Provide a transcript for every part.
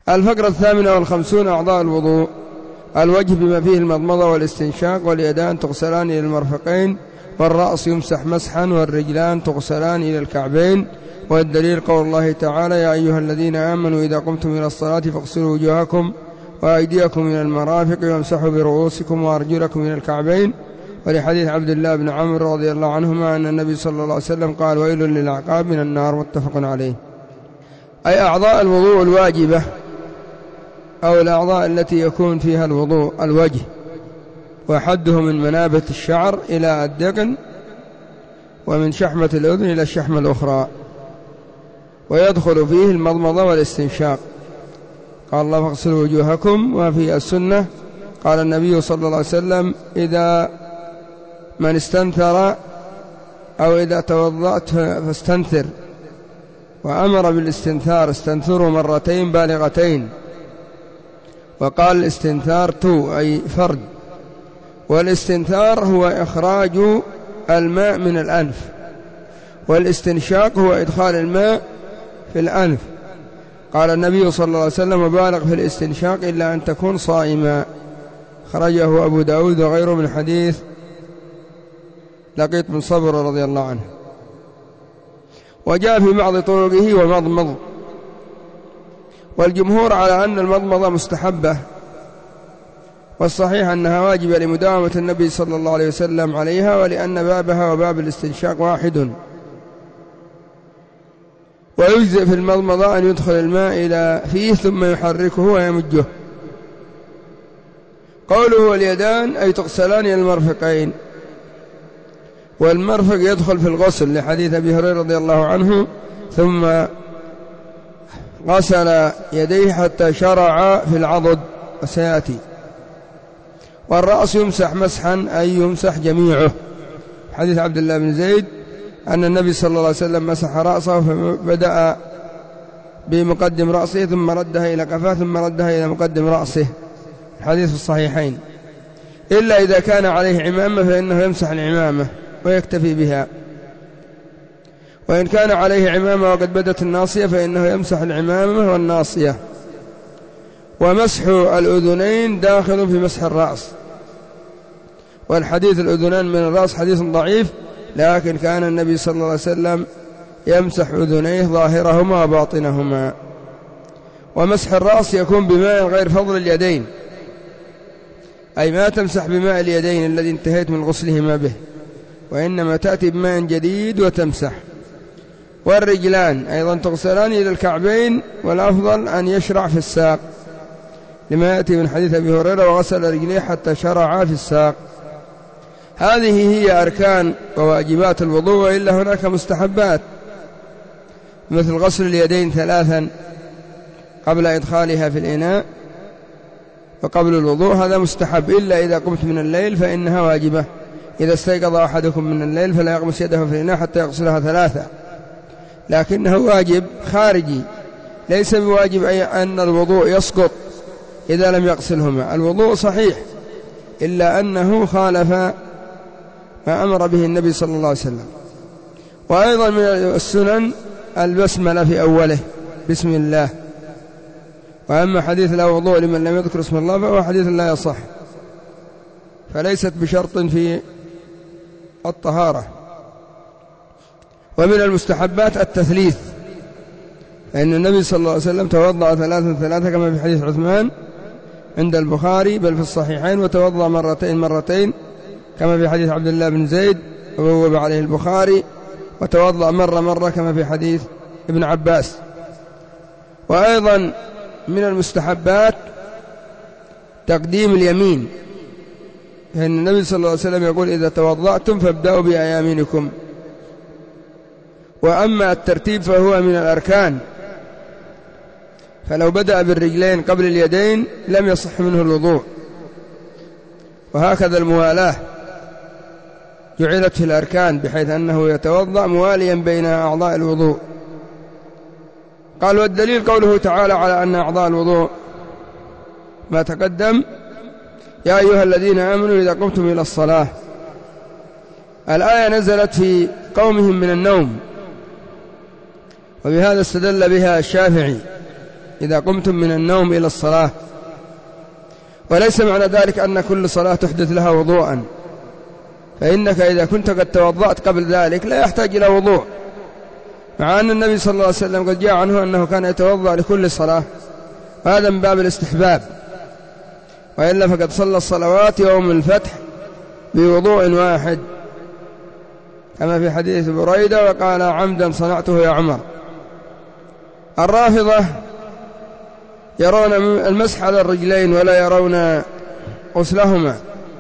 الفقرة 58 أعضاء الوضوء. الوجه بما فيه المضمضة والاستنشاق، واليدان تغسلان إلى المرفقين، والرأس يمسح مسحا، والرجلان تغسلان إلى الكعبين. والدليل قول الله تعالى: يا أيها الذين آمنوا إذا قمتم إلى الصلاة فاغسلوا وجوهكم وأيديكم إلى المرافق وامسحوا برؤوسكم وأرجلكم إلى الكعبين. ولحديث عبد الله بن عمرو رضي الله عنهما أن النبي صلى الله عليه وسلم قال: ويل للأعقاب من النار. متفق عليه. أي أعضاء الوضوء الواجبة أو الأعضاء التي يكون فيها الوضوء: الوجه، وحده من منابت الشعر إلى الدقن، ومن شحمة الأذن إلى الشحمة الأخرى، ويدخل فيه المضمضة والاستنشاق. قال الله: فاغسلوا وجوهكم. وفي السنة قال النبي صلى الله عليه وسلم: إذا من استنثر أو إذا توضأت فاستنثر، وأمر بالاستنثار: استنثروا مرتين بالغتين. وقال الاستنثار أي فرد. والاستنثار هو إخراج الماء من الأنف، والاستنشاق هو إدخال الماء في الأنف. قال النبي صلى الله عليه وسلم: وبالغ في الاستنشاق إلا أن تكون صائما. خرجه أبو داود وغيره من حديث لقيط بن صبر رضي الله عنه. وجاء في بعض طرقه: ومضمض. والجمهور على أن المضمضة مستحبة، والصحيح أنها واجبة لمداومة النبي صلى الله عليه وسلم عليها، ولأن بابها وباب الاستنشاق واحد. ويجزئ في المضمضة أن يدخل الماء إلى فيه ثم يحركه ويمجه. قوله واليدان أي تغسلان إلى المرفقين، والمرفق يدخل في الغسل لحديث أبي هريرة رضي الله عنه: ثم غسل يديه حتى شرع في العضد، وسيأتي. والرأس يمسح مسحا أي يمسح جميعه، حديث عبد الله بن زيد أن النبي صلى الله عليه وسلم مسح رأسه، فبدأ بمقدم رأسه ثم ردها إلى قفاه ثم ردها إلى مقدم رأسه، الحديث الصحيحين. إلا إذا كان عليه عمامة فإنه يمسح العمامة ويكتفي بها، وإن كان عليه عمامة وقد بدت الناصية فإنه يمسح العمامة والناصية. ومسح الأذنين داخل في مسح الرأس، والحديث الأذنان من الرأس حديث ضعيف، لكن كان النبي صلى الله عليه وسلم يمسح أذنيه ظاهرهما وباطنهما. ومسح الرأس يكون بماء غير فضل اليدين، أي ما تمسح بماء اليدين الذي انتهيت من غسلهما به، وإنما تأتي بماء جديد وتمسح. والرجلان أيضا تغسلان إلى الكعبين، والأفضل أن يشرع في الساق، لما يأتي من حديث أبي هريرة: وغسل رجليه حتى شرع في الساق. هذه هي أركان وواجبات الوضوء، وإلا هناك مستحبات مثل غسل اليدين 3 قبل إدخالها في الإناء وقبل الوضوء، هذا مستحب، إلا إذا قمت من الليل فإنها واجبة. إذا استيقظ أحدكم من الليل فلا يغمس يده في الإناء حتى يغسلها 3، لكنه واجب خارجي، ليس بواجب أي أن الوضوء يسقط إذا لم يغسلهما. الوضوء صحيح، إلا أنه خالف ما أمر به النبي صلى الله عليه وسلم. وأيضا من السنن البسملة في أوله، بسم الله. وأما حديث لا وضوء لمن لم يذكر اسم الله فهو حديث لا يصح، فليست بشرط في الطهارة. ومن المستحبات التثليث، فإن النبي صلى الله عليه وسلم توضأ 3 كما في حديث عثمان عند البخاري بل في الصحيحين، وتوضأ مرتين كما في حديث عبد الله بن زيد وبوب عليه البخاري، وتوضأ مرة كما في حديث ابن عباس. وأيضا من المستحبات تقديم اليمين، فإن النبي صلى الله عليه وسلم يقول: إذا توضأتم فابدأوا بأيامنكم. وأما الترتيب فهو من الأركان، فلو بدأ بالرجلين قبل اليدين لم يصح منه الوضوء. وهكذا الموالاة جعلت في الأركان، بحيث أنه يتوضأ مواليا بين أعضاء الوضوء. قال: والدليل قوله تعالى على أن أعضاء الوضوء ما تقدم: يا أيها الذين آمنوا إذا قمتم إلى الصلاة. الآية نزلت في قومهم من النوم، وبهذا استدل بها الشافعي إذا قمتم من النوم إلى الصلاة. وليس معنى ذلك أن كل صلاة تحدث لها وضوءا، فإنك إذا كنت قد توضأت قبل ذلك لا يحتاج إلى وضوء، مع أن النبي صلى الله عليه وسلم قد جاء عنه أنه كان يتوضأ لكل صلاة، وهذا من باب الاستحباب، وإلا فقد صلى الصلوات يوم الفتح بوضوء واحد كما في حديث بريدة وقال عمدا صنعته يا عمر. الرافضة يرون المسح على الرجلين ولا يرون غسلهما،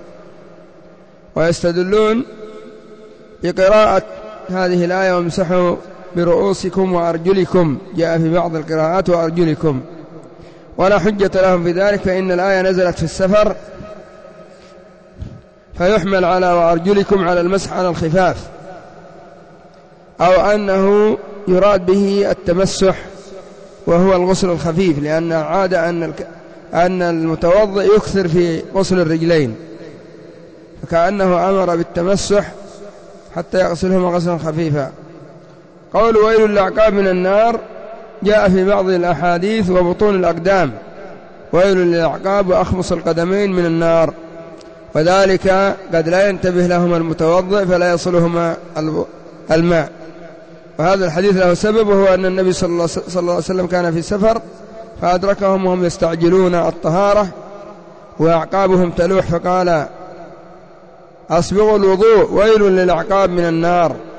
ويستدلون بقراءة هذه الآية وامسحوا برؤوسكم وأرجلكم، جاء في بعض القراءات وأرجلكم، ولا حجة لهم في ذلك، فإن الآية نزلت في السفر فيحمل على وأرجلكم على المسح على الخفاف، أو أنه يراد به التمسح وهو الغسل الخفيف، لأن عادة أن المتوضئ يكثر في غسل الرجلين، فكأنه أمر بالتمسح حتى يغسلهما غسلا خفيفا. قول ويل للأعقاب من النار جاء في بعض الأحاديث وبطون الأقدام، ويل للأعقاب وأخمص القدمين من النار، وذلك قد لا ينتبه لهما المتوضئ فلا يصلهما الماء. وهذا الحديث له سبب، وهو أن النبي صلى الله عليه وسلم كان في سفر فأدركهم وهم يستعجلون الطهارة وأعقابهم تلوح، فقال أسبغوا الوضوء ويل للأعقاب من النار.